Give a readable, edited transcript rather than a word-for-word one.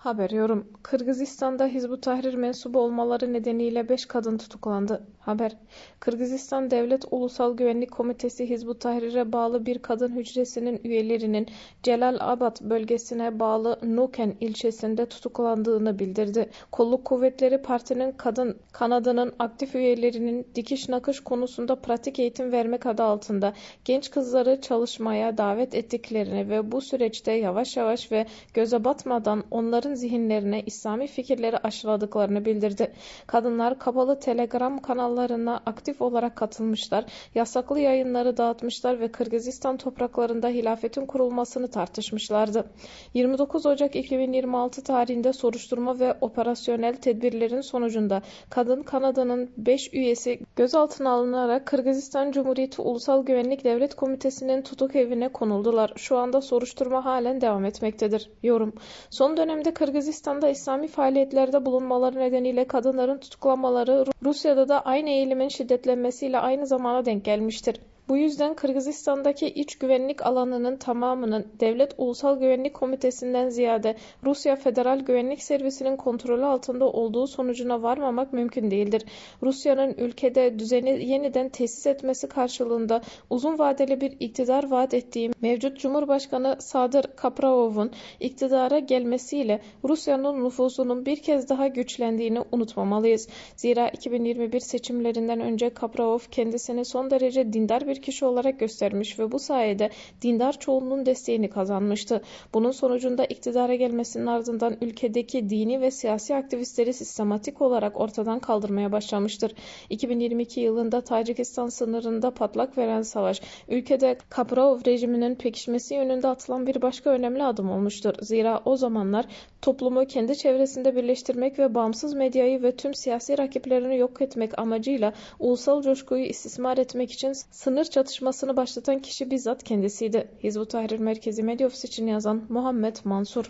Haber yorum. Kırgızistan'da Hizbut Tahrir mensubu olmaları nedeniyle 5 kadın tutuklandı. Haber. Kırgızistan Devlet Ulusal Güvenlik Komitesi Hizbut Tahrir'e bağlı bir kadın hücresinin üyelerinin Celalabad bölgesine bağlı Nuken ilçesinde tutuklandığını bildirdi. Kolluk kuvvetleri partinin kadın kanadının aktif üyelerinin dikiş nakış konusunda pratik eğitim vermek adı altında genç kızları çalışmaya davet ettiklerini ve bu süreçte yavaş yavaş ve göze batmadan onların zihinlerine İslami fikirleri aşıladıklarını bildirdi. Kadınlar kapalı Telegram kanallarına aktif olarak katılmışlar, yasaklı yayınları dağıtmışlar ve Kırgızistan topraklarında hilafetin kurulmasını tartışmışlardı. 29 Ocak 2026 tarihinde soruşturma ve operasyonel tedbirlerin sonucunda kadın kanadının 5 üyesi gözaltına alınarak Kırgızistan Cumhuriyeti Ulusal Güvenlik Devlet Komitesi'nin tutuk evine konuldular. Şu anda soruşturma halen devam etmektedir. Yorum. Son dönemde Kırgızistan'da İslami faaliyetlerde bulunmaları nedeniyle kadınların tutuklanmaları Rusya'da da aynı eğilimin şiddetlenmesiyle aynı zamana denk gelmiştir. Bu yüzden Kırgızistan'daki iç güvenlik alanının tamamının Devlet Ulusal Güvenlik Komitesi'nden ziyade Rusya Federal Güvenlik Servisi'nin kontrolü altında olduğu sonucuna varmamak mümkün değildir. Rusya'nın ülkede düzeni yeniden tesis etmesi karşılığında uzun vadeli bir iktidar vaat ettiği mevcut Cumhurbaşkanı Sadır Kapraov'un iktidara gelmesiyle Rusya'nın nüfusunun bir kez daha güçlendiğini unutmamalıyız. Zira 2021 seçimlerinden önce Kaprov kendisini son derece dindar bir kişi olarak göstermiş ve bu sayede dindar çoğunluğun desteğini kazanmıştı. Bunun sonucunda iktidara gelmesinin ardından ülkedeki dini ve siyasi aktivistleri sistematik olarak ortadan kaldırmaya başlamıştır. 2022 yılında Tacikistan sınırında patlak veren savaş, ülkede Kaprov rejiminin pekişmesi yönünde atılan bir başka önemli adım olmuştur. Zira o zamanlar toplumu kendi çevresinde birleştirmek ve bağımsız medyayı ve tüm siyasi rakiplerini yok etmek amacıyla ulusal coşkuyu istismar etmek için sınır çatışmasını başlatan kişi bizzat kendisiydi. Hizbut Tahrir Merkezi Medya Ofisi için yazan Muhammed Mansur.